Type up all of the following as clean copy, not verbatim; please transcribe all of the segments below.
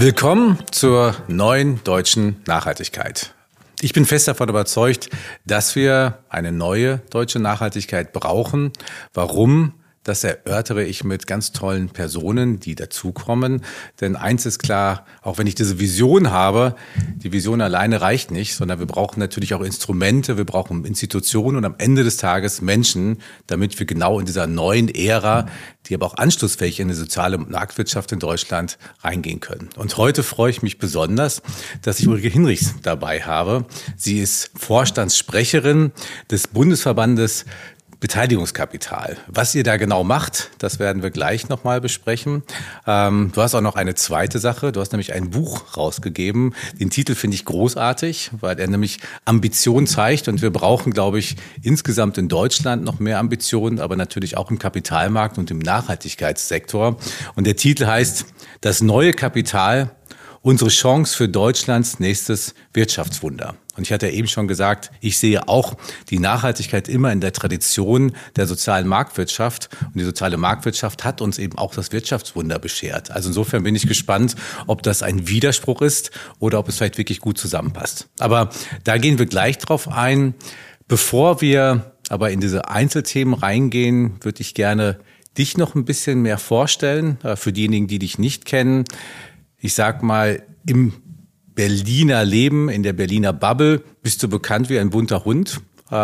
Willkommen zur neuen deutschen Nachhaltigkeit. Ich bin fest davon überzeugt, dass wir eine neue deutsche Nachhaltigkeit brauchen. Warum? Das erörtere ich mit ganz tollen Personen, die dazukommen. Denn eins ist klar, auch wenn ich diese Vision habe, die Vision alleine reicht nicht, sondern wir brauchen natürlich auch Instrumente, wir brauchen Institutionen und am Ende des Tages Menschen, damit wir genau in dieser neuen Ära, die aber auch anschlussfähig in die soziale Marktwirtschaft in Deutschland reingehen können. Und heute freue ich mich besonders, dass ich Ulrike Hinrichs dabei habe. Sie ist Vorstandssprecherin des Bundesverbandes Beteiligungskapital. Was ihr da genau macht, das werden wir gleich nochmal besprechen. Du hast auch noch eine zweite Sache. Du hast nämlich ein Buch rausgegeben. Den Titel finde ich großartig, weil er nämlich Ambition zeigt. Und wir brauchen, glaube ich, insgesamt in Deutschland noch mehr Ambitionen, aber natürlich auch im Kapitalmarkt und im Nachhaltigkeitssektor. Und der Titel heißt Das neue Kapital, unsere Chance für Deutschlands nächstes Wirtschaftswunder. Und ich hatte ja eben schon gesagt, ich sehe auch die Nachhaltigkeit immer in der Tradition der sozialen Marktwirtschaft. Und die soziale Marktwirtschaft hat uns eben auch das Wirtschaftswunder beschert. Also insofern bin ich gespannt, ob das ein Widerspruch ist oder ob es vielleicht wirklich gut zusammenpasst. Aber da gehen wir gleich drauf ein. Bevor wir aber in diese Einzelthemen reingehen, würde ich gerne dich noch ein bisschen mehr vorstellen, für diejenigen, die dich nicht kennen. Ich sag mal, im Berliner Leben, in der Berliner Bubble, bist du bekannt wie ein bunter Hund.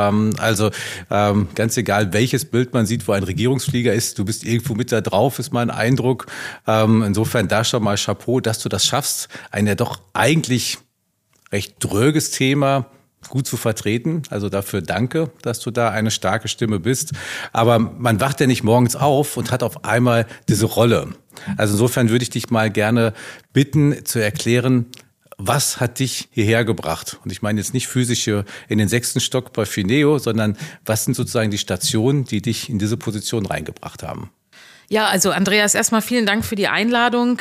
Ganz egal, welches Bild man sieht, wo ein Regierungsflieger ist, du bist irgendwo mit da drauf, ist mein Eindruck. Insofern da schon mal Chapeau, dass du das schaffst, ein ja doch eigentlich recht dröges Thema gut zu vertreten. Also dafür danke, dass du da eine starke Stimme bist. Aber man wacht ja nicht morgens auf und hat auf einmal diese Rolle. Also insofern würde ich dich mal gerne bitten zu erklären, was hat dich hierher gebracht? Und ich meine jetzt nicht physisch hier in den 6. Stock bei Fineo, sondern was sind sozusagen die Stationen, die dich in diese Position reingebracht haben? Ja, also Andreas, erstmal vielen Dank für die Einladung.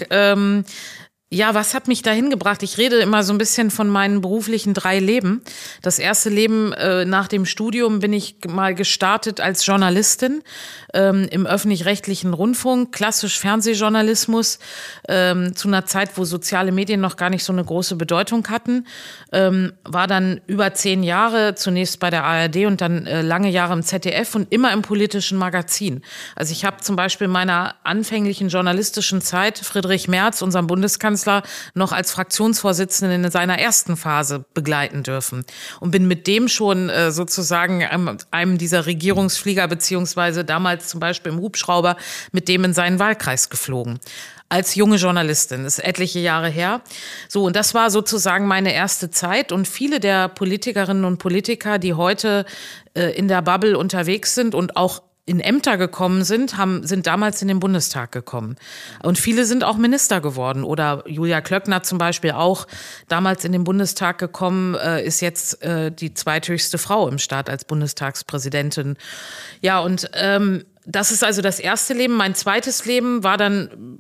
Ja, was hat mich dahin gebracht? Ich rede immer so ein bisschen von meinen beruflichen 3 Leben. Das erste Leben nach dem Studium bin ich mal gestartet als Journalistin im öffentlich-rechtlichen Rundfunk, klassisch Fernsehjournalismus, zu einer Zeit, wo soziale Medien noch gar nicht so eine große Bedeutung hatten. War dann über 10 Jahre zunächst bei der ARD und dann lange Jahre im ZDF und immer im politischen Magazin. Also ich habe zum Beispiel in meiner anfänglichen journalistischen Zeit Friedrich Merz, unserem Bundeskanzler, noch als Fraktionsvorsitzenden in seiner ersten Phase begleiten dürfen und bin mit dem schon sozusagen einem dieser Regierungsflieger beziehungsweise damals zum Beispiel im Hubschrauber mit dem in seinen Wahlkreis geflogen. Als junge Journalistin, das ist etliche Jahre her. So, und das war sozusagen meine erste Zeit. Und viele der Politikerinnen und Politiker, die heute in der Bubble unterwegs sind und auch in Ämter gekommen sind, sind damals in den Bundestag gekommen. Und viele sind auch Minister geworden. Oder Julia Klöckner zum Beispiel auch damals in den Bundestag gekommen, ist jetzt die zweithöchste Frau im Staat als Bundestagspräsidentin. Ja, und das ist also das erste Leben. Mein zweites Leben war dann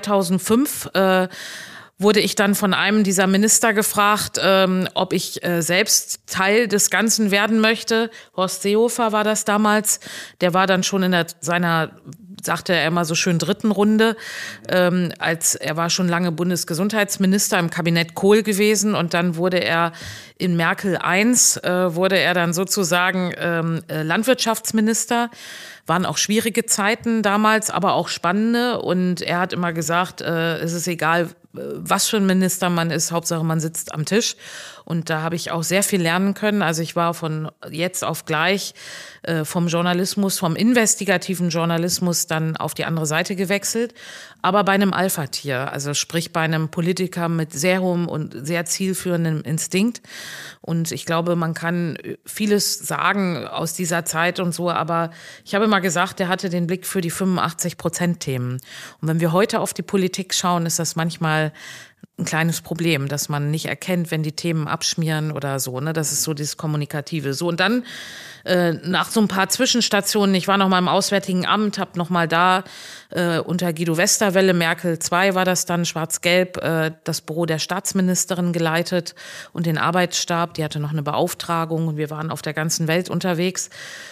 2005, wurde ich dann von einem dieser Minister gefragt, ob ich selbst Teil des Ganzen werden möchte. Horst Seehofer war das damals. Der war dann schon in seiner, sagte er immer so schön, 3. Runde. Er war schon lange Bundesgesundheitsminister im Kabinett Kohl gewesen und dann wurde er in Merkel I, wurde er dann sozusagen Landwirtschaftsminister. Waren auch schwierige Zeiten damals, aber auch spannende. Und er hat immer gesagt, es ist egal, was für ein Minister man ist, Hauptsache man sitzt am Tisch. Und da habe ich auch sehr viel lernen können. Also ich war von jetzt auf gleich vom Journalismus, vom investigativen Journalismus dann auf die andere Seite gewechselt. Aber bei einem Alpha-Tier, also sprich bei einem Politiker mit sehr hohem und sehr zielführendem Instinkt. Und ich glaube, man kann vieles sagen aus dieser Zeit und so, aber ich habe immer gesagt, er hatte den Blick für die 85%-Themen. Und wenn wir heute auf die Politik schauen, ist das manchmal ein kleines Problem, dass man nicht erkennt, wenn die Themen abschmieren oder so, ne? Das ist so dieses Kommunikative. So, und dann nach so ein paar Zwischenstationen, ich war noch mal im Auswärtigen Amt, habe noch mal da unter Guido Westerwelle, Merkel II war das dann, schwarz-gelb, das Büro der Staatsministerin geleitet und den Arbeitsstab. Die hatte noch eine Beauftragung und wir waren auf der ganzen Welt unterwegs.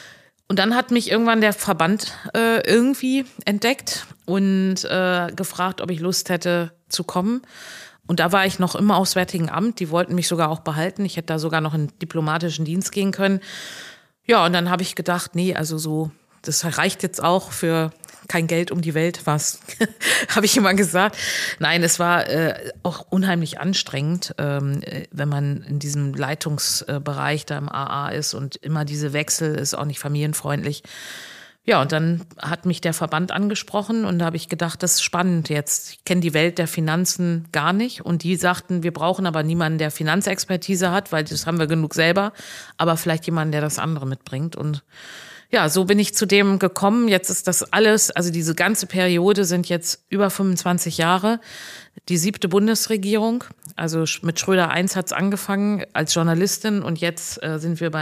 Und dann hat mich irgendwann der Verband irgendwie entdeckt und gefragt, ob ich Lust hätte zu kommen. Und da war ich noch im Auswärtigen Amt. Die wollten mich sogar auch behalten. Ich hätte da sogar noch in diplomatischen Dienst gehen können. Ja, und dann habe ich gedacht, nee, also so, das reicht jetzt auch für kein Geld um die Welt, was habe ich immer gesagt. Nein, es war auch unheimlich anstrengend, wenn man in diesem Leitungsbereich da im AA ist und immer diese Wechsel, ist auch nicht familienfreundlich. Ja, und dann hat mich der Verband angesprochen und da habe ich gedacht, das ist spannend jetzt. Ich kenne die Welt der Finanzen gar nicht und die sagten, wir brauchen aber niemanden, der Finanzexpertise hat, weil das haben wir genug selber, aber vielleicht jemanden, der das andere mitbringt. Und ja, so bin ich zu dem gekommen. Jetzt ist das alles, also diese ganze Periode sind jetzt über 25 Jahre. Die 7. Bundesregierung, also mit Schröder 1 hat's angefangen als Journalistin und jetzt sind wir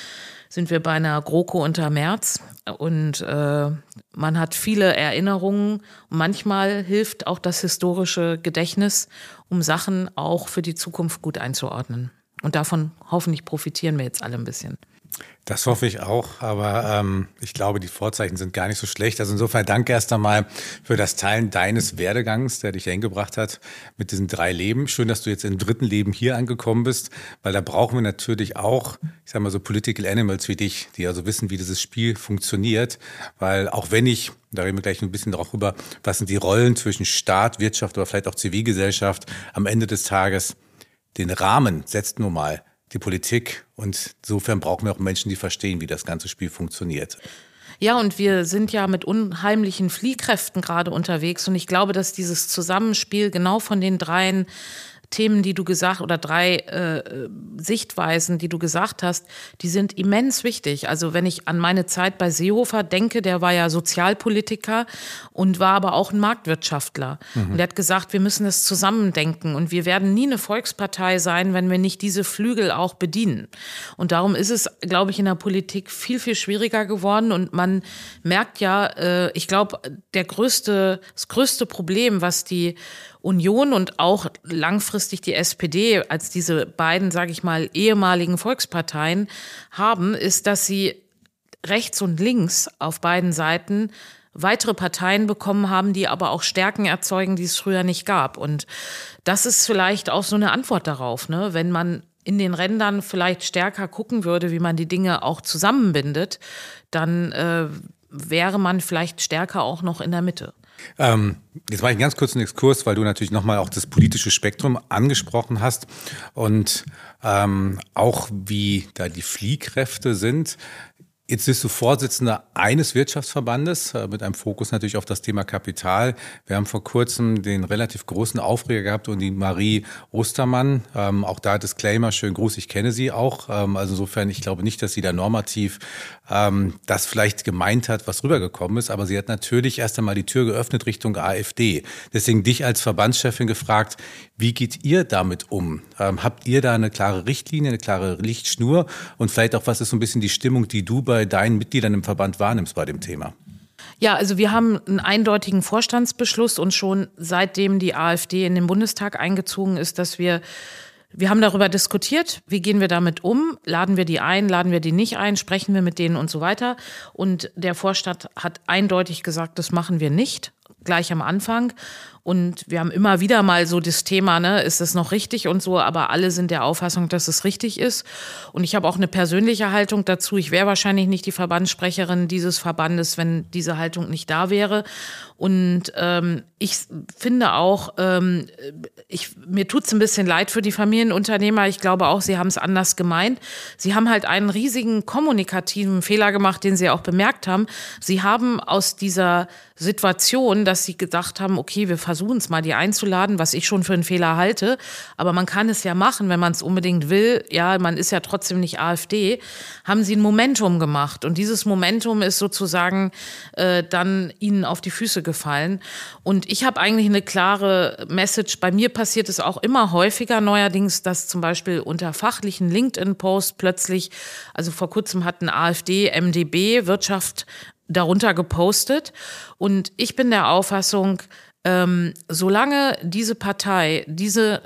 bei einer GroKo unter Merz. Und man hat viele Erinnerungen. Und manchmal hilft auch das historische Gedächtnis, um Sachen auch für die Zukunft gut einzuordnen. Und davon hoffentlich profitieren wir jetzt alle ein bisschen. Das hoffe ich auch, aber ich glaube, die Vorzeichen sind gar nicht so schlecht. Also insofern danke erst einmal für das Teilen deines Werdegangs, der dich hingebracht hat mit diesen 3 Leben. Schön, dass du jetzt im 3. Leben hier angekommen bist, weil da brauchen wir natürlich auch, ich sage mal so Political Animals wie dich, die also wissen, wie dieses Spiel funktioniert. Weil auch wenn ich, da reden wir gleich ein bisschen drauf rüber, was sind die Rollen zwischen Staat, Wirtschaft oder vielleicht auch Zivilgesellschaft, am Ende des Tages den Rahmen setzt nun mal die Politik und insofern brauchen wir auch Menschen, die verstehen, wie das ganze Spiel funktioniert. Ja, und wir sind ja mit unheimlichen Fliehkräften gerade unterwegs und ich glaube, dass dieses Zusammenspiel genau von den 3 Themen, die du gesagt, oder 3 Sichtweisen, die du gesagt hast, die sind immens wichtig. Also wenn ich an meine Zeit bei Seehofer denke, der war ja Sozialpolitiker und war aber auch ein Marktwirtschaftler. Und der hat gesagt, wir müssen es zusammendenken und wir werden nie eine Volkspartei sein, wenn wir nicht diese Flügel auch bedienen. Und darum ist es, glaube ich, in der Politik viel, viel schwieriger geworden und man merkt ja, ich glaube, das größte Problem, was die Union und auch langfristig die SPD als diese beiden, sage ich mal, ehemaligen Volksparteien haben, ist, dass sie rechts und links auf beiden Seiten weitere Parteien bekommen haben, die aber auch Stärken erzeugen, die es früher nicht gab. Und das ist vielleicht auch so eine Antwort darauf, ne? Wenn man in den Rändern vielleicht stärker gucken würde, wie man die Dinge auch zusammenbindet, dann wäre man vielleicht stärker auch noch in der Mitte. Jetzt mache ich einen ganz kurzen Exkurs, weil du natürlich nochmal auch das politische Spektrum angesprochen hast und auch wie da die Fliehkräfte sind. Jetzt bist du Vorsitzender eines Wirtschaftsverbandes mit einem Fokus natürlich auf das Thema Kapital. Wir haben vor kurzem den relativ großen Aufreger gehabt und die Marie Ostermann. Auch da Disclaimer, schönen Gruß, ich kenne sie auch. Also insofern, ich glaube nicht, dass sie da normativ das vielleicht gemeint hat, was rübergekommen ist. Aber sie hat natürlich erst einmal die Tür geöffnet Richtung AfD. Deswegen dich als Verbandschefin gefragt, wie geht ihr damit um? Habt ihr da eine klare Richtlinie, eine klare Richtschnur? Und vielleicht auch, was ist so ein bisschen die Stimmung, die du bei deinen Mitgliedern im Verband wahrnimmst bei dem Thema? Ja, also wir haben einen eindeutigen Vorstandsbeschluss und schon seitdem die AfD in den Bundestag eingezogen ist, dass wir haben darüber diskutiert, wie gehen wir damit um, laden wir die ein, laden wir die nicht ein, sprechen wir mit denen und so weiter. Und der Vorstand hat eindeutig gesagt, das machen wir nicht, gleich am Anfang. Und wir haben immer wieder mal so das Thema, ne, ist es noch richtig und so, aber alle sind der Auffassung, dass es richtig ist. Und ich habe auch eine persönliche Haltung dazu. Ich wäre wahrscheinlich nicht die Verbandssprecherin dieses Verbandes, wenn diese Haltung nicht da wäre. Und ich finde auch, mir tut's ein bisschen leid für die Familienunternehmer. Ich glaube auch, sie haben es anders gemeint. Sie haben halt einen riesigen kommunikativen Fehler gemacht, den sie auch bemerkt haben. Sie haben aus dieser Situation, dass sie gedacht haben, okay, wir versuchen es mal, die einzuladen, was ich schon für einen Fehler halte. Aber man kann es ja machen, wenn man es unbedingt will. Ja, man ist ja trotzdem nicht AfD. Haben sie ein Momentum gemacht. Und dieses Momentum ist sozusagen dann ihnen auf die Füße gefallen. Und ich habe eigentlich eine klare Message. Bei mir passiert es auch immer häufiger neuerdings, dass zum Beispiel unter fachlichen LinkedIn-Posts plötzlich, also vor kurzem hat ein AfD-MdB Wirtschaft darunter gepostet. Und ich bin der Auffassung, solange diese Partei diese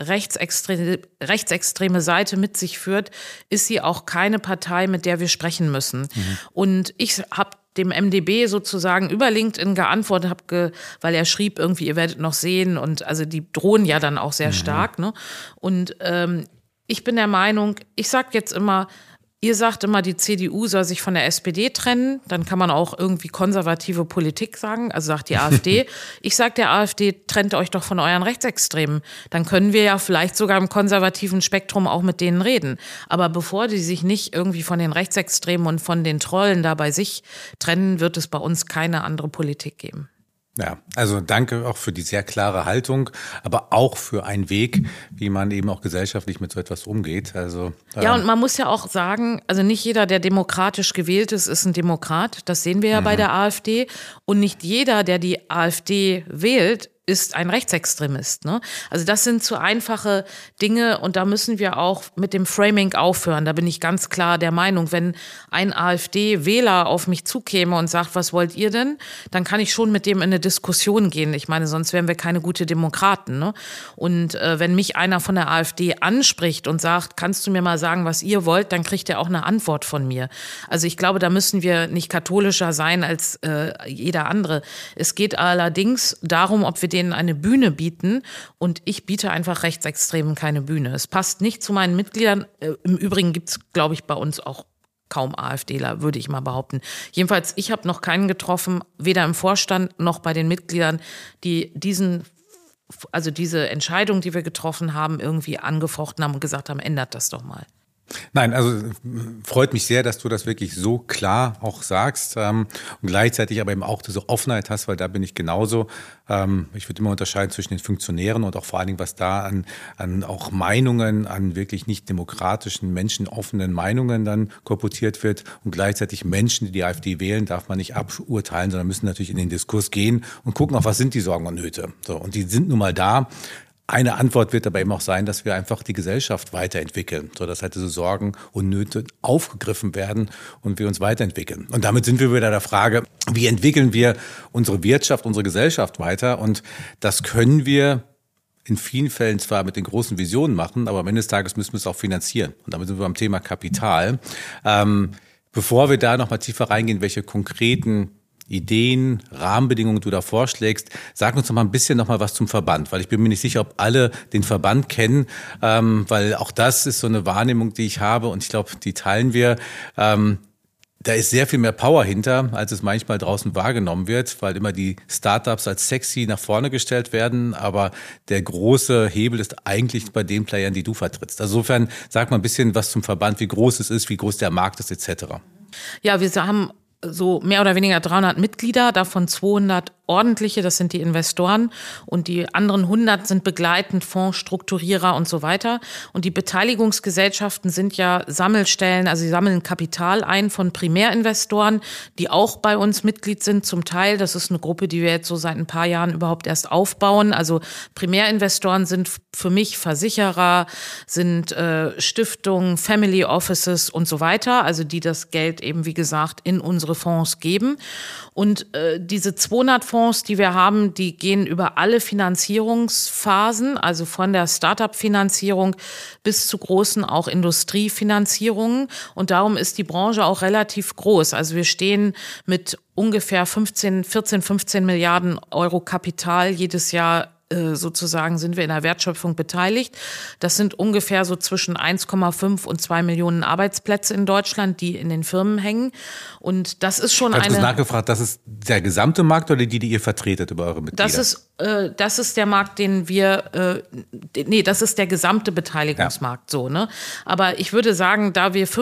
rechtsextreme Seite mit sich führt, ist sie auch keine Partei, mit der wir sprechen müssen. Und ich habe dem MdB sozusagen über LinkedIn geantwortet, weil er schrieb irgendwie, ihr werdet noch sehen, und also die drohen ja dann auch sehr stark. Ne? Und ich bin der Meinung, ich sage jetzt immer, ihr sagt immer, die CDU soll sich von der SPD trennen, dann kann man auch irgendwie konservative Politik sagen, also sagt die AfD. Ich sage der AfD, trennt euch doch von euren Rechtsextremen. Dann können wir ja vielleicht sogar im konservativen Spektrum auch mit denen reden. Aber bevor die sich nicht irgendwie von den Rechtsextremen und von den Trollen da bei sich trennen, wird es bei uns keine andere Politik geben. Ja, also danke auch für die sehr klare Haltung, aber auch für einen Weg, wie man eben auch gesellschaftlich mit so etwas umgeht. Also ja, und man muss ja auch sagen, also nicht jeder, der demokratisch gewählt ist, ist ein Demokrat. Das sehen wir ja bei der AfD. Und nicht jeder, der die AfD wählt, ist ein Rechtsextremist. Ne? Also das sind zu einfache Dinge, und da müssen wir auch mit dem Framing aufhören. Da bin ich ganz klar der Meinung, wenn ein AfD-Wähler auf mich zukäme und sagt, was wollt ihr denn, dann kann ich schon mit dem in eine Diskussion gehen. Ich meine, sonst wären wir keine gute Demokraten. Ne? Und wenn mich einer von der AfD anspricht und sagt, kannst du mir mal sagen, was ihr wollt, dann kriegt er auch eine Antwort von mir. Also ich glaube, da müssen wir nicht katholischer sein als jeder andere. Es geht allerdings darum, ob wir denen eine Bühne bieten, und ich biete einfach Rechtsextremen keine Bühne. Es passt nicht zu meinen Mitgliedern. Im Übrigen gibt es, glaube ich, bei uns auch kaum AfDler, würde ich mal behaupten. Jedenfalls, ich habe noch keinen getroffen, weder im Vorstand noch bei den Mitgliedern, die diese Entscheidung, die wir getroffen haben, irgendwie angefochten haben und gesagt haben, ändert das doch mal. Nein, also freut mich sehr, dass du das wirklich so klar auch sagst und gleichzeitig aber eben auch diese Offenheit hast, weil da bin ich genauso. Ich würde immer unterscheiden zwischen den Funktionären und auch vor allen Dingen, was da an auch Meinungen, an wirklich nicht demokratischen, menschenoffenen Meinungen dann kolportiert wird, und gleichzeitig Menschen, die die AfD wählen, darf man nicht aburteilen, sondern müssen natürlich in den Diskurs gehen und gucken, auch was sind die Sorgen und Nöte. So, und die sind nun mal da. Eine Antwort wird aber eben auch sein, dass wir einfach die Gesellschaft weiterentwickeln, sodass halt diese Sorgen und Nöte aufgegriffen werden und wir uns weiterentwickeln. Und damit sind wir wieder der Frage, wie entwickeln wir unsere Wirtschaft, unsere Gesellschaft weiter? Und das können wir in vielen Fällen zwar mit den großen Visionen machen, aber am Ende des Tages müssen wir es auch finanzieren. Und damit sind wir beim Thema Kapital. Bevor wir da nochmal tiefer reingehen, welche konkreten Ideen, Rahmenbedingungen du da vorschlägst, sag uns noch mal ein bisschen noch mal was zum Verband, weil ich bin mir nicht sicher, ob alle den Verband kennen, weil auch das ist so eine Wahrnehmung, die ich habe, und ich glaube, die teilen wir. Da ist sehr viel mehr Power hinter, als es manchmal draußen wahrgenommen wird, weil immer die Startups als sexy nach vorne gestellt werden, aber der große Hebel ist eigentlich bei den Playern, die du vertrittst. Also insofern sag mal ein bisschen was zum Verband, wie groß es ist, wie groß der Markt ist etc. Ja, wir haben so mehr oder weniger 300 Mitglieder, davon 200 ordentliche, das sind die Investoren, und die anderen 100 sind begleitend Fondsstrukturierer und so weiter. Und die Beteiligungsgesellschaften sind ja Sammelstellen, also sie sammeln Kapital ein von Primärinvestoren, die auch bei uns Mitglied sind zum Teil. Das ist eine Gruppe, die wir jetzt so seit ein paar Jahren überhaupt erst aufbauen. Also Primärinvestoren sind für mich Versicherer, sind Stiftungen, Family Offices und so weiter, also die das Geld eben, wie gesagt, in unsere Fonds geben. Und diese 200 Fonds, die wir haben, die gehen über alle Finanzierungsphasen, also von der Start-up-Finanzierung bis zu großen auch Industriefinanzierungen. Und darum ist die Branche auch relativ groß. Also wir stehen mit ungefähr 15 Milliarden Euro Kapital jedes Jahr sozusagen sind wir in der Wertschöpfung beteiligt. Das sind ungefähr so zwischen 1,5 und 2 Millionen Arbeitsplätze in Deutschland, die in den Firmen hängen. Und das ist schon eine... nachgefragt, das ist der gesamte Markt oder die ihr vertretet über eure Mitglieder? Das ist der Markt, den wir, das ist der gesamte Beteiligungsmarkt, ja. So, ne? Aber ich würde sagen, da wir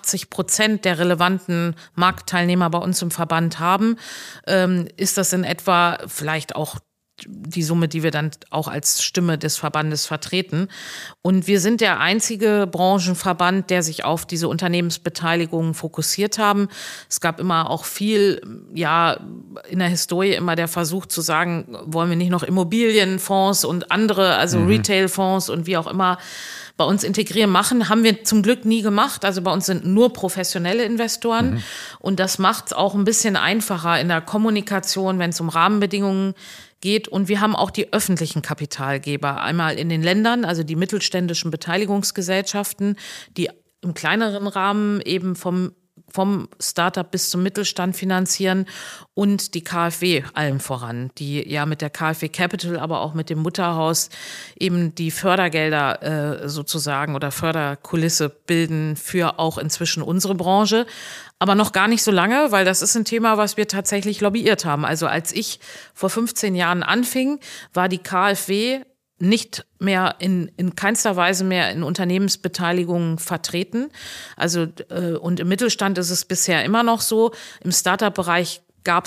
85% der relevanten Marktteilnehmer bei uns im Verband haben, ist das in etwa vielleicht auch die Summe, die wir dann auch als Stimme des Verbandes vertreten. Und wir sind der einzige Branchenverband, der sich auf diese Unternehmensbeteiligungen fokussiert haben. Es gab immer auch viel, ja, in der Historie immer der Versuch zu sagen, wollen wir nicht noch Immobilienfonds und andere, also Retailfonds und wie auch immer bei uns integrieren machen, haben wir zum Glück nie gemacht. Also bei uns sind nur professionelle Investoren und das macht es auch ein bisschen einfacher in der Kommunikation, wenn es um Rahmenbedingungen geht. Und wir haben auch die öffentlichen Kapitalgeber, einmal in den Ländern, also die mittelständischen Beteiligungsgesellschaften, die im kleineren Rahmen eben vom Startup bis zum Mittelstand finanzieren, und die KfW allen voran, die ja mit der KfW Capital, aber auch mit dem Mutterhaus eben die Fördergelder sozusagen oder Förderkulisse bilden für auch inzwischen unsere Branche. Aber noch gar nicht so lange, weil das ist ein Thema, was wir tatsächlich lobbyiert haben. Also als ich vor 15 Jahren anfing, war die KfW nicht mehr in keinster Weise mehr in Unternehmensbeteiligungen vertreten. Also und im Mittelstand ist es bisher immer noch so. Im Startup-Bereich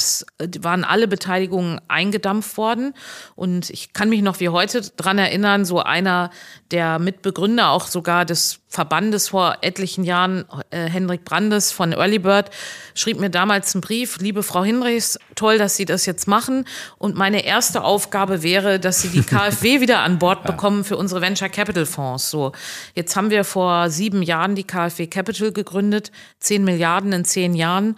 waren alle Beteiligungen eingedampft worden. Und ich kann mich noch wie heute dran erinnern, so einer der Mitbegründer auch sogar des Verbandes vor etlichen Jahren, Henrik Brandes von Early Bird, schrieb mir damals einen Brief: Liebe Frau Hinrichs, toll, dass Sie das jetzt machen. Und meine erste Aufgabe wäre, dass Sie die KfW wieder an Bord bekommen für unsere Venture Capital Fonds. So, jetzt haben wir vor 7 Jahren die KfW Capital gegründet, 10 Milliarden in 10 Jahren.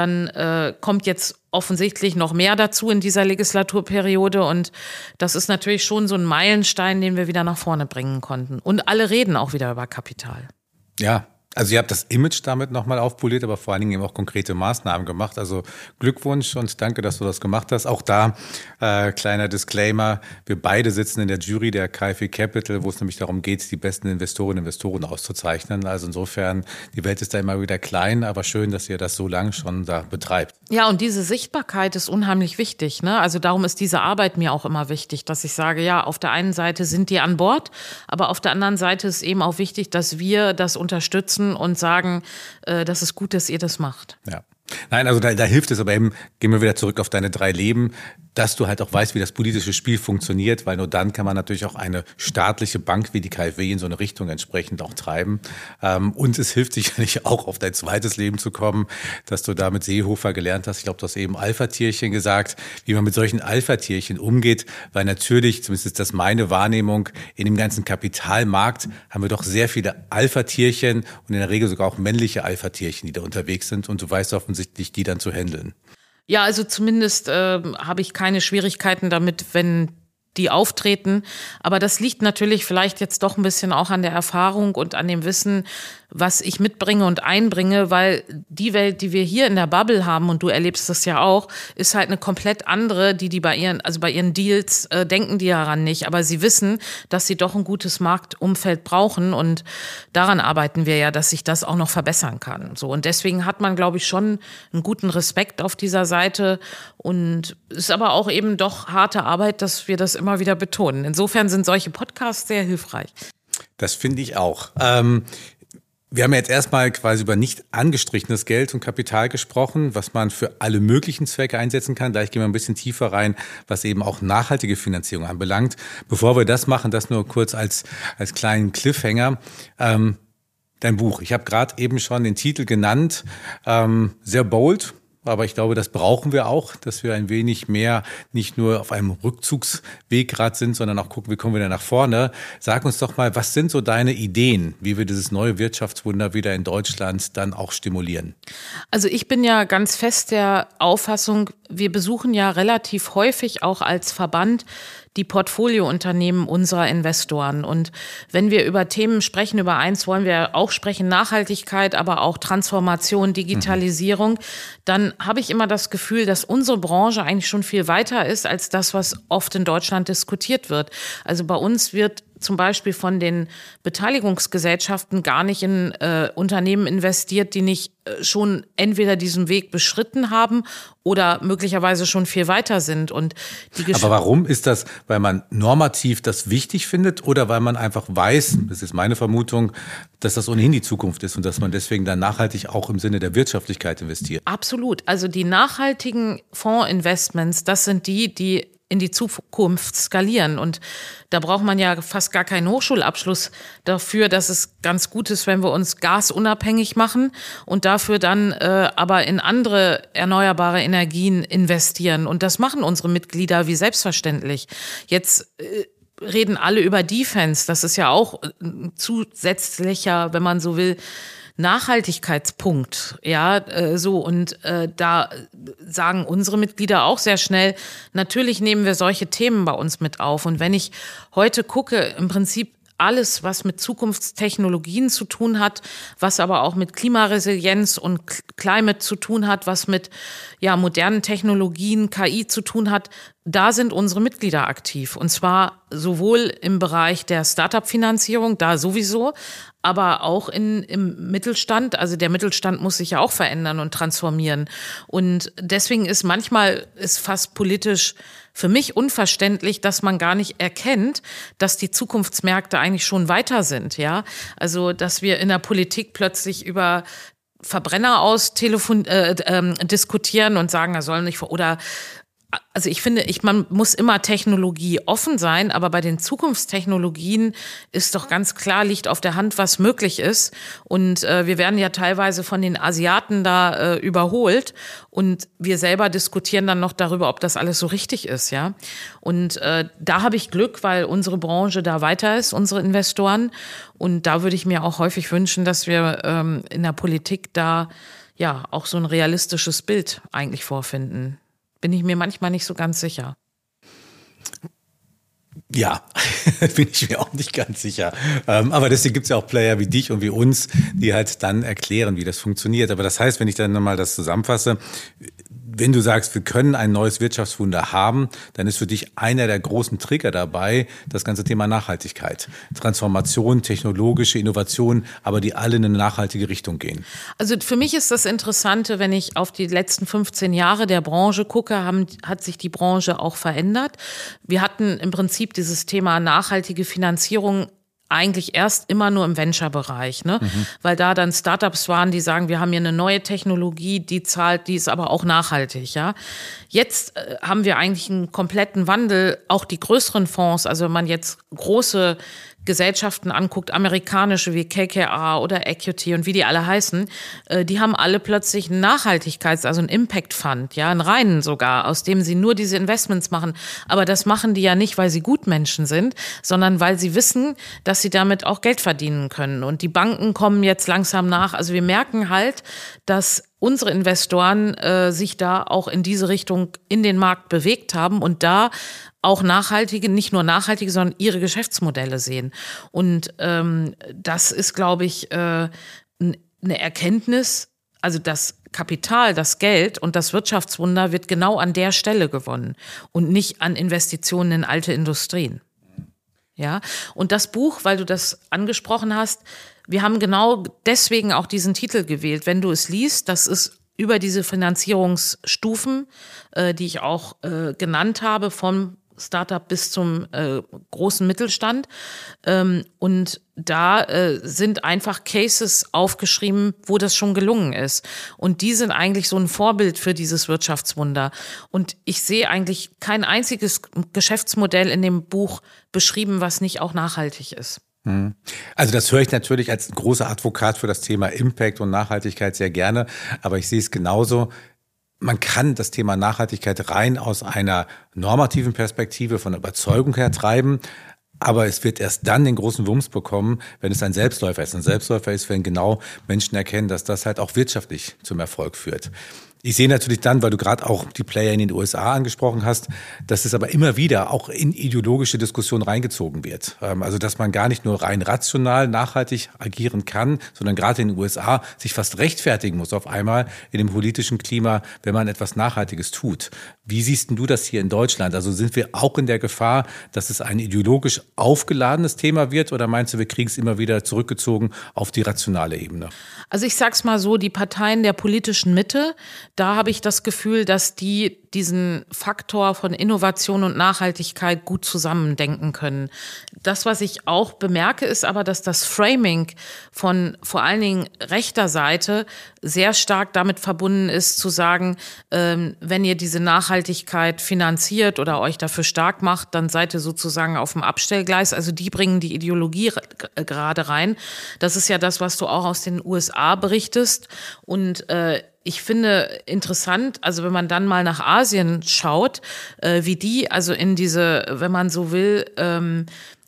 Dann kommt jetzt offensichtlich noch mehr dazu in dieser Legislaturperiode. Und das ist natürlich schon so ein Meilenstein, den wir wieder nach vorne bringen konnten. Und alle reden auch wieder über Kapital. Ja, also ihr habt das Image damit nochmal aufpoliert, aber vor allen Dingen eben auch konkrete Maßnahmen gemacht. Also Glückwunsch und danke, dass du das gemacht hast. Auch da kleiner Disclaimer: Wir beide sitzen in der Jury der KfW Capital, wo es nämlich darum geht, die besten Investorinnen und Investoren auszuzeichnen. Also insofern, die Welt ist da immer wieder klein, aber schön, dass ihr das so lange schon da betreibt. Ja, und diese Sichtbarkeit ist unheimlich wichtig, ne? Also darum ist diese Arbeit mir auch immer wichtig, dass ich sage, ja, auf der einen Seite sind die an Bord, aber auf der anderen Seite ist eben auch wichtig, dass wir das unterstützen und sagen, das ist gut, dass ihr das macht. Ja. Nein, also da hilft es aber eben, gehen wir wieder zurück auf deine 3 Leben, dass du halt auch weißt, wie das politische Spiel funktioniert, weil nur dann kann man natürlich auch eine staatliche Bank wie die KfW in so eine Richtung entsprechend auch treiben. Und es hilft sicherlich auch, auf dein zweites Leben zu kommen, dass du da mit Seehofer gelernt hast. Ich glaube, du hast eben Alpha-Tierchen gesagt, wie man mit solchen Alpha-Tierchen umgeht, weil natürlich, zumindest ist das meine Wahrnehmung, in dem ganzen Kapitalmarkt haben wir doch sehr viele Alpha-Tierchen und in der Regel sogar auch männliche Alpha-Tierchen, die da unterwegs sind, und du weißt offensichtlich, die dann zu handeln. Ja, also zumindest habe ich keine Schwierigkeiten damit, wenn die auftreten. Aber das liegt natürlich vielleicht jetzt doch ein bisschen auch an der Erfahrung und an dem Wissen, was ich mitbringe und einbringe, weil die Welt, die wir hier in der Bubble haben, und du erlebst das ja auch, ist halt eine komplett andere, die bei ihren Deals denken die daran nicht, aber sie wissen, dass sie doch ein gutes Marktumfeld brauchen, und daran arbeiten wir ja, dass sich das auch noch verbessern kann. So, und deswegen hat man, glaube ich, schon einen guten Respekt auf dieser Seite, und es ist aber auch eben doch harte Arbeit, dass wir das immer wieder betonen. Insofern sind solche Podcasts sehr hilfreich. Das finde ich auch. Wir haben jetzt erstmal quasi über nicht angestrichenes Geld und Kapital gesprochen, was man für alle möglichen Zwecke einsetzen kann. Gleich gehen wir ein bisschen tiefer rein, was eben auch nachhaltige Finanzierung anbelangt. Bevor wir das machen, das nur kurz als kleinen Cliffhanger. Dein Buch. Ich habe gerade eben schon den Titel genannt. Sehr bold. Aber ich glaube, das brauchen wir auch, dass wir ein wenig mehr nicht nur auf einem Rückzugsweg gerade sind, sondern auch gucken, wie kommen wir da nach vorne. Sag uns doch mal, was sind so deine Ideen, wie wir dieses neue Wirtschaftswunder wieder in Deutschland dann auch stimulieren? Also ich bin ja ganz fest der Auffassung, wir besuchen ja relativ häufig auch als Verband die Portfoliounternehmen unserer Investoren. Und wenn wir über Themen sprechen, über eins wollen wir auch sprechen, Nachhaltigkeit, aber auch Transformation, Digitalisierung, dann habe ich immer das Gefühl, dass unsere Branche eigentlich schon viel weiter ist als das, was oft in Deutschland diskutiert wird. Also bei uns wird zum Beispiel von den Beteiligungsgesellschaften gar nicht in Unternehmen investiert, die nicht schon entweder diesen Weg beschritten haben oder möglicherweise schon viel weiter sind. Und aber warum ist das? Weil man normativ das wichtig findet oder weil man einfach weiß, das ist meine Vermutung, dass das ohnehin die Zukunft ist und dass man deswegen dann nachhaltig auch im Sinne der Wirtschaftlichkeit investiert? Absolut. Also die nachhaltigen Fondsinvestments, das sind die in die Zukunft skalieren. Und da braucht man ja fast gar keinen Hochschulabschluss dafür, dass es ganz gut ist, wenn wir uns gasunabhängig machen und dafür dann aber in andere erneuerbare Energien investieren. Und das machen unsere Mitglieder wie selbstverständlich. Jetzt reden alle über Defense. Das ist ja auch ein zusätzlicher, wenn man so will, Nachhaltigkeitspunkt, ja, da sagen unsere Mitglieder auch sehr schnell, natürlich nehmen wir solche Themen bei uns mit auf. Und wenn ich heute gucke, im Prinzip alles, was mit Zukunftstechnologien zu tun hat, was aber auch mit Klimaresilienz und Climate zu tun hat, was mit modernen Technologien, KI zu tun hat, da sind unsere Mitglieder aktiv. Und zwar sowohl im Bereich der Start-up-Finanzierung, da sowieso, aber auch im Mittelstand. Also der Mittelstand muss sich ja auch verändern und transformieren. Und deswegen ist fast politisch für mich unverständlich, dass man gar nicht erkennt, dass die Zukunftsmärkte eigentlich schon weiter sind, ja. Also, dass wir in der Politik plötzlich über Verbrenner diskutieren und sagen, er soll nicht also ich finde, man muss immer Technologie offen sein, aber bei den Zukunftstechnologien ist doch ganz klar, liegt auf der Hand, was möglich ist. Und wir werden ja teilweise von den Asiaten da überholt und wir selber diskutieren dann noch darüber, ob das alles so richtig ist, ja. Und da habe ich Glück, weil unsere Branche da weiter ist, unsere Investoren. Und da würde ich mir auch häufig wünschen, dass wir in der Politik da auch so ein realistisches Bild eigentlich vorfinden. Bin ich mir manchmal nicht so ganz sicher. Ja, bin ich mir auch nicht ganz sicher. Aber deswegen gibt es ja auch Player wie dich und wie uns, die halt dann erklären, wie das funktioniert. Aber das heißt, wenn ich dann nochmal das zusammenfasse, wenn du sagst, wir können ein neues Wirtschaftswunder haben, dann ist für dich einer der großen Trigger dabei das ganze Thema Nachhaltigkeit. Transformation, technologische Innovation, aber die alle in eine nachhaltige Richtung gehen. Also für mich ist das Interessante, wenn ich auf die letzten 15 Jahre der Branche gucke, hat sich die Branche auch verändert. Wir hatten im Prinzip dieses Thema nachhaltige Finanzierung eigentlich erst immer nur im Venture-Bereich, ne? Weil da dann Startups waren, die sagen, wir haben hier eine neue Technologie, die ist aber auch nachhaltig, ja. Jetzt haben wir eigentlich einen kompletten Wandel, auch die größeren Fonds, also wenn man jetzt große Gesellschaften anguckt, amerikanische wie KKR oder Equity und wie die alle heißen, die haben alle plötzlich einen also einen Impact Fund, ja, einen reinen sogar, aus dem sie nur diese Investments machen. Aber das machen die ja nicht, weil sie Gutmenschen sind, sondern weil sie wissen, dass sie damit auch Geld verdienen können. Und die Banken kommen jetzt langsam nach. Also wir merken halt, dass unsere Investoren sich da auch in diese Richtung in den Markt bewegt haben und da auch nicht nur nachhaltige, sondern ihre Geschäftsmodelle sehen. Und das ist, glaube ich, eine Erkenntnis, also das Kapital, das Geld und das Wirtschaftswunder wird genau an der Stelle gewonnen und nicht an Investitionen in alte Industrien. Ja, und das Buch, weil du das angesprochen hast, wir haben genau deswegen auch diesen Titel gewählt. Wenn du es liest, das ist über diese Finanzierungsstufen, die ich auch genannt habe, vom Startup bis zum großen Mittelstand. Und da sind einfach Cases aufgeschrieben, wo das schon gelungen ist. Und die sind eigentlich so ein Vorbild für dieses Wirtschaftswunder. Und ich sehe eigentlich kein einziges Geschäftsmodell in dem Buch beschrieben, was nicht auch nachhaltig ist. Also das höre ich natürlich als großer Advokat für das Thema Impact und Nachhaltigkeit sehr gerne, aber ich sehe es genauso. Man kann das Thema Nachhaltigkeit rein aus einer normativen Perspektive von Überzeugung her treiben, aber es wird erst dann den großen Wumms bekommen, wenn es ein Selbstläufer ist. Ein Selbstläufer ist, wenn genau Menschen erkennen, dass das halt auch wirtschaftlich zum Erfolg führt. Ich sehe natürlich dann, weil du gerade auch die Player in den USA angesprochen hast, dass es aber immer wieder auch in ideologische Diskussionen reingezogen wird. Also dass man gar nicht nur rein rational nachhaltig agieren kann, sondern gerade in den USA sich fast rechtfertigen muss auf einmal in dem politischen Klima, wenn man etwas Nachhaltiges tut. Wie siehst denn du das hier in Deutschland? Also sind wir auch in der Gefahr, dass es ein ideologisch aufgeladenes Thema wird, oder meinst du, wir kriegen es immer wieder zurückgezogen auf die rationale Ebene? Also ich sag's mal so, die Parteien der politischen Mitte, da habe ich das Gefühl, dass die diesen Faktor von Innovation und Nachhaltigkeit gut zusammendenken können. Das, was ich auch bemerke, ist aber, dass das Framing von vor allen Dingen rechter Seite sehr stark damit verbunden ist, zu sagen, wenn ihr diese Nachhaltigkeit finanziert oder euch dafür stark macht, dann seid ihr sozusagen auf dem Abstellgleis. Also die bringen die Ideologie gerade rein. Das ist ja das, was du auch aus den USA berichtest. Und ich finde interessant, also wenn man dann mal nach Asien schaut, wie die also in diese, wenn man so will,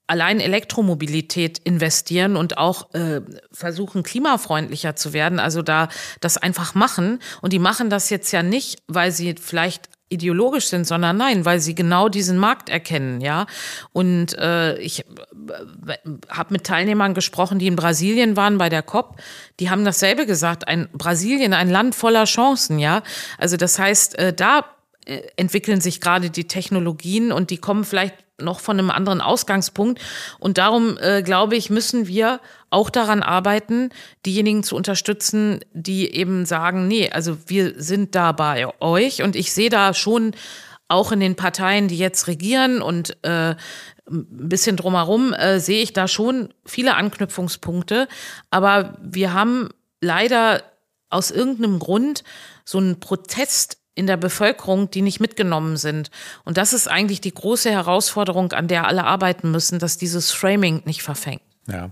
allein Elektromobilität investieren und auch versuchen, klimafreundlicher zu werden, also da das einfach machen. Und die machen das jetzt ja nicht, weil sie vielleicht ideologisch sind, sondern nein, weil sie genau diesen Markt erkennen, ja. Und ich habe mit Teilnehmern gesprochen, die in Brasilien waren bei der COP, die haben dasselbe gesagt, Brasilien, ein Land voller Chancen, ja. Also das heißt, da entwickeln sich gerade die Technologien und die kommen vielleicht noch von einem anderen Ausgangspunkt. Und darum, glaube ich, müssen wir auch daran arbeiten, diejenigen zu unterstützen, die eben sagen, nee, also wir sind da bei euch. Und ich sehe da schon auch in den Parteien, die jetzt regieren und ein bisschen drumherum, sehe ich da schon viele Anknüpfungspunkte. Aber wir haben leider aus irgendeinem Grund so einen Protest in der Bevölkerung, die nicht mitgenommen sind. Und das ist eigentlich die große Herausforderung, an der alle arbeiten müssen, dass dieses Framing nicht verfängt. Ja.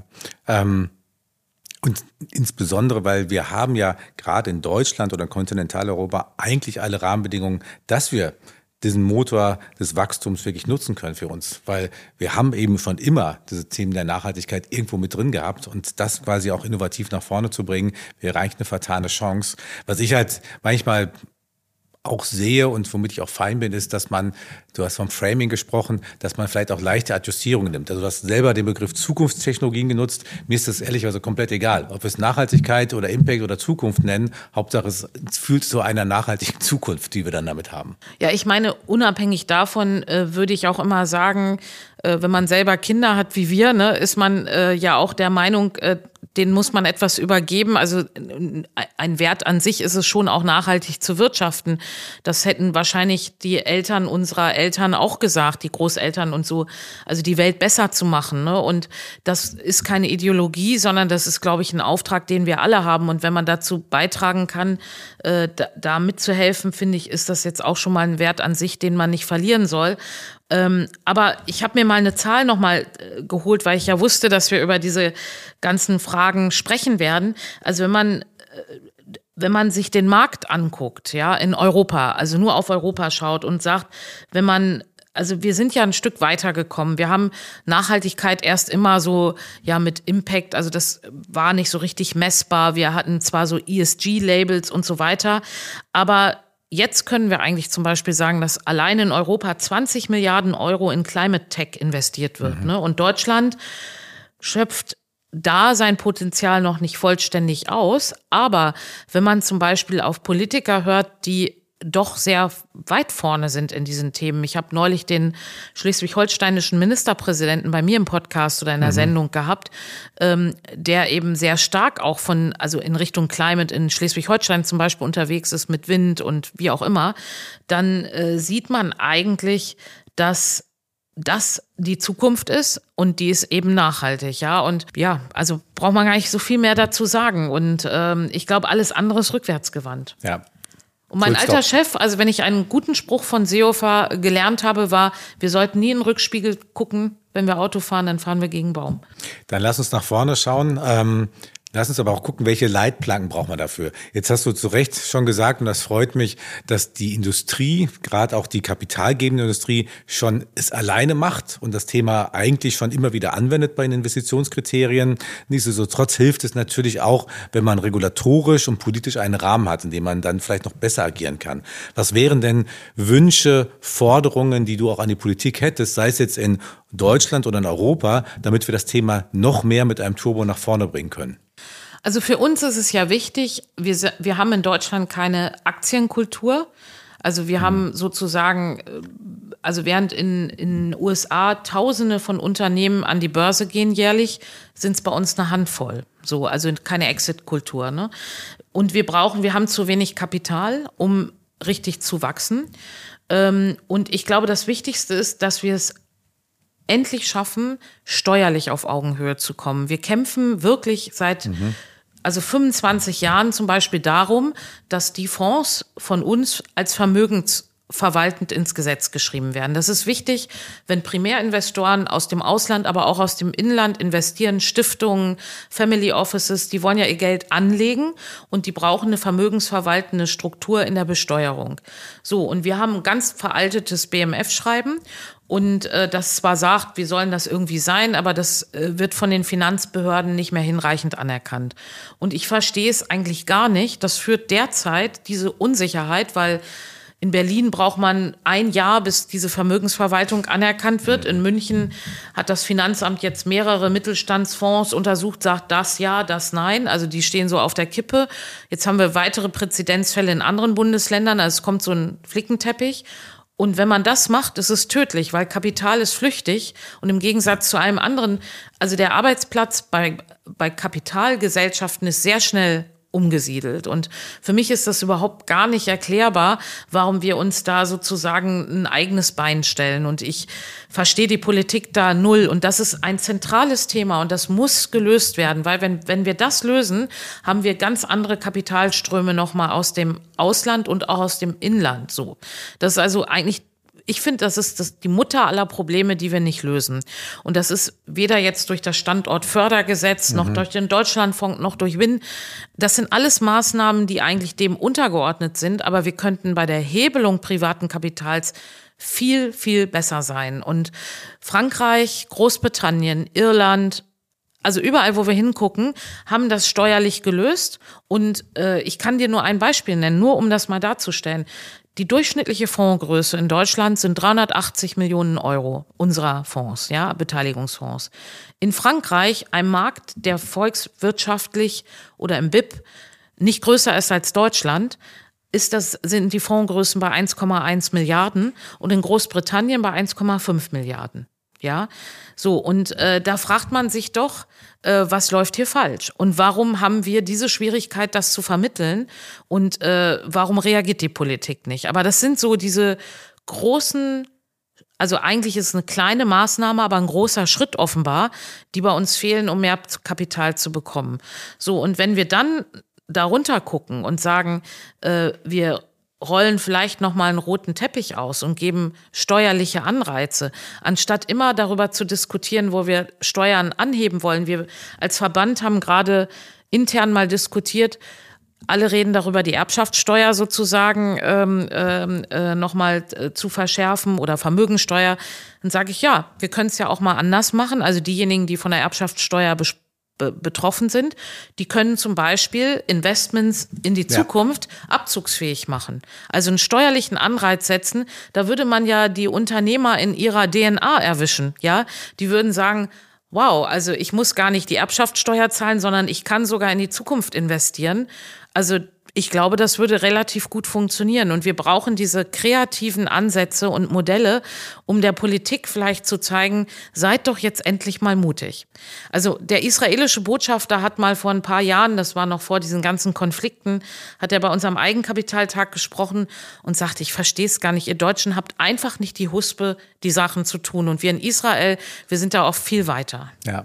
Und insbesondere, weil wir haben ja gerade in Deutschland oder Kontinentaleuropa eigentlich alle Rahmenbedingungen, dass wir diesen Motor des Wachstums wirklich nutzen können für uns. Weil wir haben eben schon immer diese Themen der Nachhaltigkeit irgendwo mit drin gehabt und das quasi auch innovativ nach vorne zu bringen, wäre eigentlich eine vertane Chance. Was ich halt manchmal auch sehe und womit ich auch fein bin, ist, dass man, du hast vom Framing gesprochen, dass man vielleicht auch leichte Adjustierungen nimmt. Also du hast selber den Begriff Zukunftstechnologien genutzt. Mir ist das ehrlicherweise komplett egal, ob wir es Nachhaltigkeit oder Impact oder Zukunft nennen. Hauptsache es fühlt zu einer nachhaltigen Zukunft, die wir dann damit haben. Ja, ich meine, unabhängig davon würde ich auch immer sagen, wenn man selber Kinder hat wie wir, ne, ist man ja auch der Meinung, denen muss man etwas übergeben. Also ein Wert an sich ist es schon auch nachhaltig zu wirtschaften. Das hätten wahrscheinlich die Eltern unserer Eltern auch gesagt, die Großeltern und so, also die Welt besser zu machen. Ne? Und das ist keine Ideologie, sondern das ist, glaube ich, ein Auftrag, den wir alle haben. Und wenn man dazu beitragen kann, da mitzuhelfen, finde ich, ist das jetzt auch schon mal ein Wert an sich, den man nicht verlieren soll. Aber ich habe mir mal eine Zahl nochmal geholt, weil ich ja wusste, dass wir über diese ganzen Fragen sprechen werden. Also wenn man sich den Markt anguckt, ja, in Europa, also nur auf Europa schaut und sagt, also wir sind ja ein Stück weitergekommen. Wir haben Nachhaltigkeit erst immer so, ja, mit Impact, also das war nicht so richtig messbar. Wir hatten zwar so ESG-Labels und so weiter, aber jetzt können wir eigentlich zum Beispiel sagen, dass allein in Europa 20 Milliarden Euro in Climate Tech investiert wird. Ne? Und Deutschland schöpft da sein Potenzial noch nicht vollständig aus. Aber wenn man zum Beispiel auf Politiker hört, die doch sehr weit vorne sind in diesen Themen. Ich habe neulich den schleswig-holsteinischen Ministerpräsidenten bei mir im Podcast oder in der Sendung gehabt, der eben sehr stark auch also in Richtung Climate in Schleswig-Holstein zum Beispiel unterwegs ist mit Wind und wie auch immer. Dann sieht man eigentlich, dass das die Zukunft ist und die ist eben nachhaltig, ja. Und ja, also braucht man gar nicht so viel mehr dazu sagen. Und ich glaube, alles andere ist rückwärtsgewandt. Ja. Und mein alter Chef, also wenn ich einen guten Spruch von Seehofer gelernt habe, war, wir sollten nie in den Rückspiegel gucken, wenn wir Auto fahren, dann fahren wir gegen einen Baum. Dann lass uns nach vorne schauen. Lass uns aber auch gucken, welche Leitplanken braucht man dafür. Jetzt hast du zu Recht schon gesagt, und das freut mich, dass die Industrie, gerade auch die kapitalgebende Industrie, schon es alleine macht und das Thema eigentlich schon immer wieder anwendet bei den Investitionskriterien. Nichtsdestotrotz hilft es natürlich auch, wenn man regulatorisch und politisch einen Rahmen hat, in dem man dann vielleicht noch besser agieren kann. Was wären denn Wünsche, Forderungen, die du auch an die Politik hättest, sei es jetzt in Deutschland oder in Europa, damit wir das Thema noch mehr mit einem Turbo nach vorne bringen können? Also für uns ist es ja wichtig, wir haben in Deutschland keine Aktienkultur. Also wir haben sozusagen, also während in den USA Tausende von Unternehmen an die Börse gehen jährlich, sind es bei uns eine Handvoll. So, also keine Exit-Kultur. Ne? Und wir haben zu wenig Kapital, um richtig zu wachsen. Und ich glaube, das Wichtigste ist, dass wir es endlich schaffen, steuerlich auf Augenhöhe zu kommen. Wir kämpfen wirklich seit 25 Jahren zum Beispiel darum, dass die Fonds von uns als vermögensverwaltend ins Gesetz geschrieben werden. Das ist wichtig, wenn Primärinvestoren aus dem Ausland, aber auch aus dem Inland investieren, Stiftungen, Family Offices, die wollen ja ihr Geld anlegen und die brauchen eine vermögensverwaltende Struktur in der Besteuerung. So, und wir haben ein ganz veraltetes BMF-Schreiben. und das zwar sagt, wir sollen das irgendwie sein, aber das wird von den Finanzbehörden nicht mehr hinreichend anerkannt. Und ich verstehe es eigentlich gar nicht. Das führt derzeit diese Unsicherheit, weil in Berlin braucht man ein Jahr, bis diese Vermögensverwaltung anerkannt wird. In München hat das Finanzamt jetzt mehrere Mittelstandsfonds untersucht, sagt das ja, das nein. Also die stehen so auf der Kippe. Jetzt haben wir weitere Präzedenzfälle in anderen Bundesländern. Also es kommt so ein Flickenteppich. Und wenn man das macht, ist es tödlich, weil Kapital ist flüchtig. Und im Gegensatz zu allem anderen, also der Arbeitsplatz bei Kapitalgesellschaften ist sehr schnell umgesiedelt. Und für mich ist das überhaupt gar nicht erklärbar, warum wir uns da sozusagen ein eigenes Bein stellen. Und ich verstehe die Politik da null. Und das ist ein zentrales Thema und das muss gelöst werden, weil wenn wir das lösen, haben wir ganz andere Kapitalströme nochmal aus dem Ausland und auch aus dem Inland. So, das ist also eigentlich, ich finde, das ist die Mutter aller Probleme, die wir nicht lösen. Und das ist weder jetzt durch das Standortfördergesetz, noch durch den Deutschlandfonds, noch durch WIN. Das sind alles Maßnahmen, die eigentlich dem untergeordnet sind. Aber wir könnten bei der Hebelung privaten Kapitals viel, viel besser sein. Und Frankreich, Großbritannien, Irland, also überall, wo wir hingucken, haben das steuerlich gelöst. Und ich kann dir nur ein Beispiel nennen, nur um das mal darzustellen. Die durchschnittliche Fondsgröße in Deutschland sind 380 Millionen Euro unserer Fonds, ja, Beteiligungsfonds. In Frankreich, einem Markt, der volkswirtschaftlich oder im BIP nicht größer ist als Deutschland, sind die Fondsgrößen bei 1,1 Milliarden und in Großbritannien bei 1,5 Milliarden. Ja, so, und da fragt man sich doch, was läuft hier falsch? Und warum haben wir diese Schwierigkeit, das zu vermitteln? Und warum reagiert die Politik nicht? Aber das sind so diese großen, also eigentlich ist es eine kleine Maßnahme, aber ein großer Schritt offenbar, die bei uns fehlen, um mehr Kapital zu bekommen. So, und wenn wir dann darunter gucken und sagen, wir rollen vielleicht noch mal einen roten Teppich aus und geben steuerliche Anreize, anstatt immer darüber zu diskutieren, wo wir Steuern anheben wollen. Wir als Verband haben gerade intern mal diskutiert, alle reden darüber, die Erbschaftssteuer sozusagen noch mal zu verschärfen oder Vermögensteuer. Dann sage ich, ja, wir können es ja auch mal anders machen. Also diejenigen, die von der Erbschaftssteuer betroffen sind, die können zum Beispiel Investments in die Zukunft abzugsfähig machen. Also einen steuerlichen Anreiz setzen, da würde man ja die Unternehmer in ihrer DNA erwischen, ja. Die würden sagen, wow, also ich muss gar nicht die Erbschaftssteuer zahlen, sondern ich kann sogar in die Zukunft investieren. Also ich glaube, das würde relativ gut funktionieren. Und wir brauchen diese kreativen Ansätze und Modelle, um der Politik vielleicht zu zeigen, seid doch jetzt endlich mal mutig. Also der israelische Botschafter hat mal vor ein paar Jahren, das war noch vor diesen ganzen Konflikten, hat er bei unserem Eigenkapitaltag gesprochen und sagte, ich verstehe es gar nicht, ihr Deutschen habt einfach nicht die Huspe, die Sachen zu tun. Und wir in Israel, wir sind da auch viel weiter. Ja.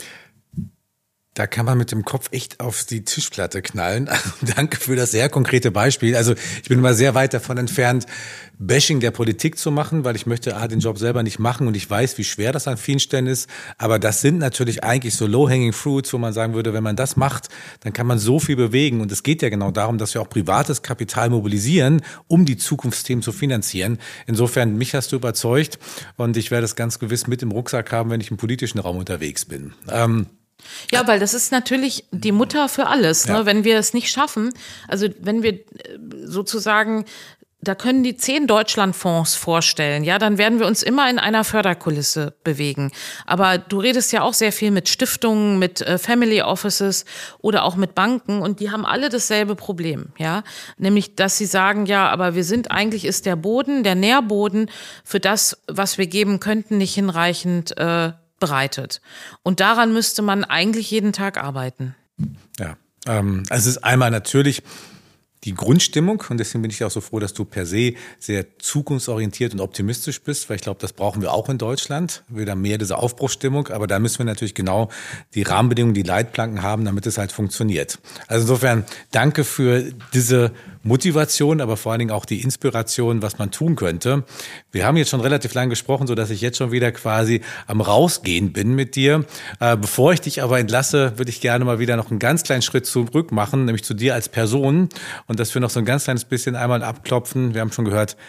Da kann man mit dem Kopf echt auf die Tischplatte knallen. Also, danke für das sehr konkrete Beispiel. Also ich bin immer sehr weit davon entfernt, Bashing der Politik zu machen, weil ich möchte den Job selber nicht machen und ich weiß, wie schwer das an vielen Stellen ist. Aber das sind natürlich eigentlich so low-hanging fruits, wo man sagen würde, wenn man das macht, dann kann man so viel bewegen. Und es geht ja genau darum, dass wir auch privates Kapital mobilisieren, um die Zukunftsthemen zu finanzieren. Insofern, mich hast du überzeugt und ich werde es ganz gewiss mit im Rucksack haben, wenn ich im politischen Raum unterwegs bin. Ja, weil das ist natürlich die Mutter für alles, ne? Ja. Wenn wir es nicht schaffen, also wenn wir sozusagen, da können die 10 Deutschlandfonds vorstellen, ja, dann werden wir uns immer in einer Förderkulisse bewegen. Aber du redest ja auch sehr viel mit Stiftungen, mit Family Offices oder auch mit Banken und die haben alle dasselbe Problem, ja, nämlich, dass sie sagen, ja, aber eigentlich ist der Boden, der Nährboden für das, was wir geben könnten, nicht hinreichend bereitet. Und daran müsste man eigentlich jeden Tag arbeiten. Ja, also es ist einmal natürlich die Grundstimmung und deswegen bin ich auch so froh, dass du per se sehr zukunftsorientiert und optimistisch bist, weil ich glaube, das brauchen wir auch in Deutschland, wieder mehr diese Aufbruchsstimmung, aber da müssen wir natürlich genau die Rahmenbedingungen, die Leitplanken haben, damit es halt funktioniert. Also insofern danke für diese Motivation, aber vor allen Dingen auch die Inspiration, was man tun könnte. Wir haben jetzt schon relativ lang gesprochen, so dass ich jetzt schon wieder quasi am Rausgehen bin mit dir. Bevor ich dich aber entlasse, würde ich gerne mal wieder noch einen ganz kleinen Schritt zurück machen, nämlich zu dir als Person und dass wir noch so ein ganz kleines bisschen einmal abklopfen. Wir haben schon gehört,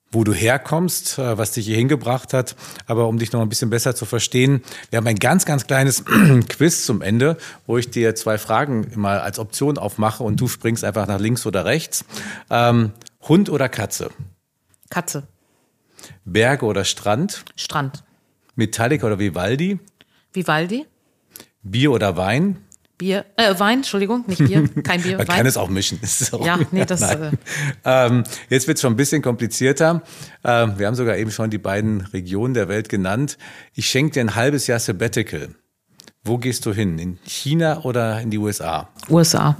wo du herkommst, was dich hier hingebracht hat. Aber um dich noch ein bisschen besser zu verstehen, wir haben ein ganz, ganz kleines Quiz zum Ende, wo ich dir 2 Fragen immer als Option aufmache und du springst einfach nach links oder rechts. Hund oder Katze? Katze. Berge oder Strand? Strand. Metallica oder Vivaldi? Vivaldi. Bier oder Wein? Bier, Wein, Entschuldigung, nicht Bier, kein Bier, Man Wein. kann es auch mischen. Ist auch Ja, nee, das... Jetzt wird es schon ein bisschen komplizierter. Wir haben sogar eben schon die beiden Regionen der Welt genannt. Ich schenke dir ein halbes Jahr Sabbatical. Wo gehst du hin? In China oder in die USA? USA.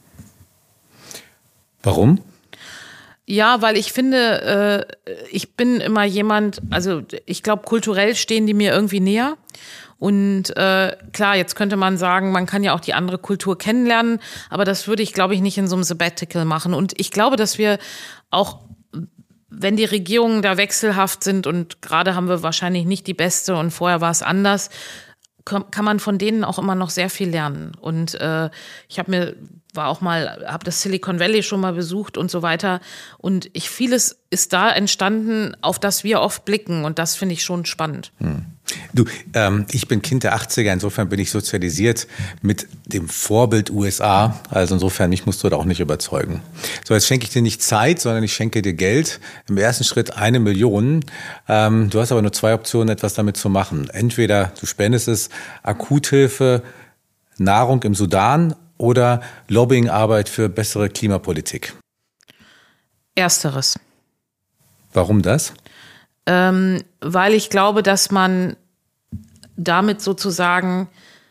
Warum? Ja, weil ich finde, ich bin immer jemand, also ich glaube, kulturell stehen die mir irgendwie näher. Und klar, jetzt könnte man sagen, man kann ja auch die andere Kultur kennenlernen, aber das würde ich, glaube ich, nicht in so einem Sabbatical machen. Und ich glaube, dass wir auch, wenn die Regierungen da wechselhaft sind und gerade haben wir wahrscheinlich nicht die beste und vorher war es anders, kann man von denen auch immer noch sehr viel lernen. Und ich habe das Silicon Valley schon mal besucht und so weiter. Und vieles ist da entstanden, auf das wir oft blicken. Und das finde ich schon spannend. Du, ich bin Kind der 80er, insofern bin ich sozialisiert mit dem Vorbild USA. Also insofern, mich musst du da auch nicht überzeugen. So, jetzt schenke ich dir nicht Zeit, sondern ich schenke dir Geld. Im ersten Schritt 1 Million. Du hast aber nur 2 Optionen, etwas damit zu machen. Entweder du spendest es, Akuthilfe, Nahrung im Sudan oder Lobbyingarbeit für bessere Klimapolitik. Ersteres. Warum das? Weil ich glaube, dass man damit sozusagen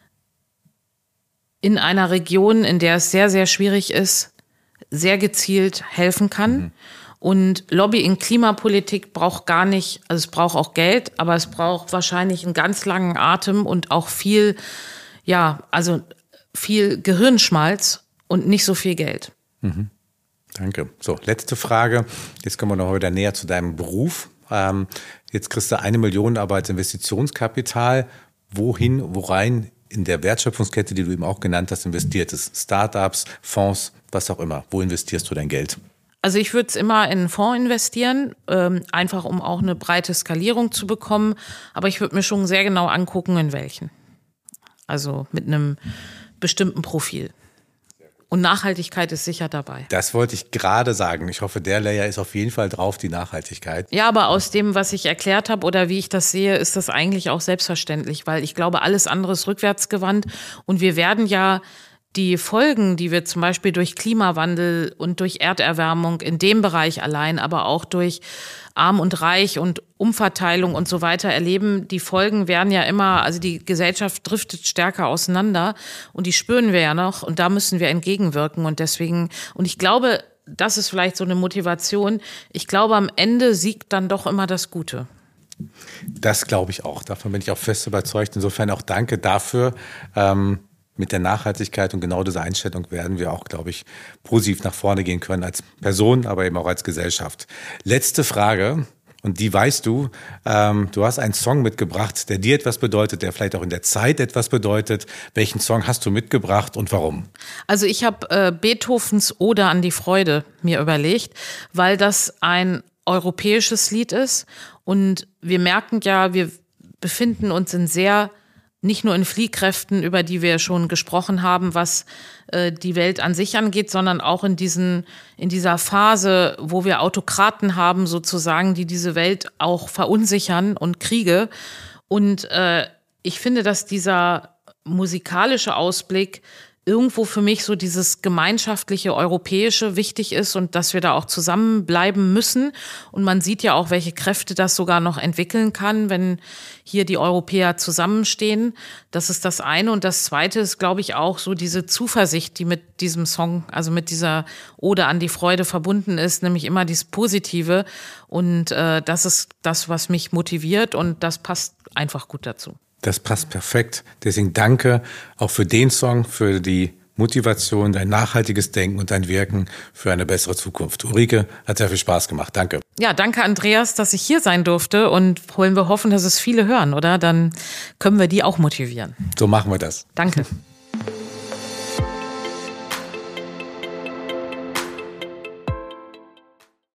in einer Region, in der es sehr, sehr schwierig ist, sehr gezielt helfen kann. Und Lobbying Klimapolitik braucht gar nicht, also es braucht auch Geld, aber es braucht wahrscheinlich einen ganz langen Atem und auch viel Gehirnschmalz und nicht so viel Geld. Danke. So, letzte Frage. Jetzt kommen wir noch wieder näher zu deinem Beruf. Jetzt kriegst du 1 Million aber als Investitionskapital. Worein in der Wertschöpfungskette, die du eben auch genannt hast, investiert ist? Startups, Fonds, was auch immer. Wo investierst du dein Geld? Also ich würde es immer in einen Fonds investieren, einfach um auch eine breite Skalierung zu bekommen. Aber ich würde mir schon sehr genau angucken, in welchen. Also mit einem bestimmten Profil. Und Nachhaltigkeit ist sicher dabei. Das wollte ich gerade sagen. Ich hoffe, der Layer ist auf jeden Fall drauf, die Nachhaltigkeit. Ja, aber aus dem, was ich erklärt habe oder wie ich das sehe, ist das eigentlich auch selbstverständlich, weil ich glaube, alles andere ist rückwärtsgewandt. Und wir werden ja die Folgen, die wir zum Beispiel durch Klimawandel und durch Erderwärmung in dem Bereich allein, aber auch durch Arm und Reich und Umverteilung und so weiter erleben, die Folgen werden ja immer, also die Gesellschaft driftet stärker auseinander und die spüren wir ja noch und da müssen wir entgegenwirken und deswegen, und ich glaube, das ist vielleicht so eine Motivation, ich glaube, am Ende siegt dann doch immer das Gute. Das glaube ich auch, davon bin ich auch fest überzeugt. Insofern auch danke dafür. Mit der Nachhaltigkeit und genau dieser Einstellung werden wir auch, glaube ich, positiv nach vorne gehen können als Person, aber eben auch als Gesellschaft. Letzte Frage, und die weißt du. Du hast einen Song mitgebracht, der dir etwas bedeutet, der vielleicht auch in der Zeit etwas bedeutet. Welchen Song hast du mitgebracht und warum? Also ich habe Beethovens Ode an die Freude mir überlegt, weil das ein europäisches Lied ist und wir merken ja, wir befinden uns in sehr nicht nur in Fliehkräften, über die wir schon gesprochen haben, was die Welt an sich angeht, sondern auch in dieser Phase, wo wir Autokraten haben, sozusagen, die diese Welt auch verunsichern und Kriege. Und ich finde, dass dieser musikalische Ausblick irgendwo für mich so dieses gemeinschaftliche Europäische wichtig ist und dass wir da auch zusammenbleiben müssen. Und man sieht ja auch, welche Kräfte das sogar noch entwickeln kann, wenn hier die Europäer zusammenstehen. Das ist das eine. Und das zweite ist, glaube ich, auch so diese Zuversicht, die mit diesem Song, also mit dieser Ode an die Freude verbunden ist, nämlich immer dieses Positive. Und das ist das, was mich motiviert und das passt einfach gut dazu. Das passt perfekt. Deswegen danke auch für den Song, für die Motivation, dein nachhaltiges Denken und dein Wirken für eine bessere Zukunft. Ulrike, hat sehr viel Spaß gemacht. Danke. Ja, danke Andreas, dass ich hier sein durfte und wollen wir hoffen, dass es viele hören, oder? Dann können wir die auch motivieren. So machen wir das. Danke.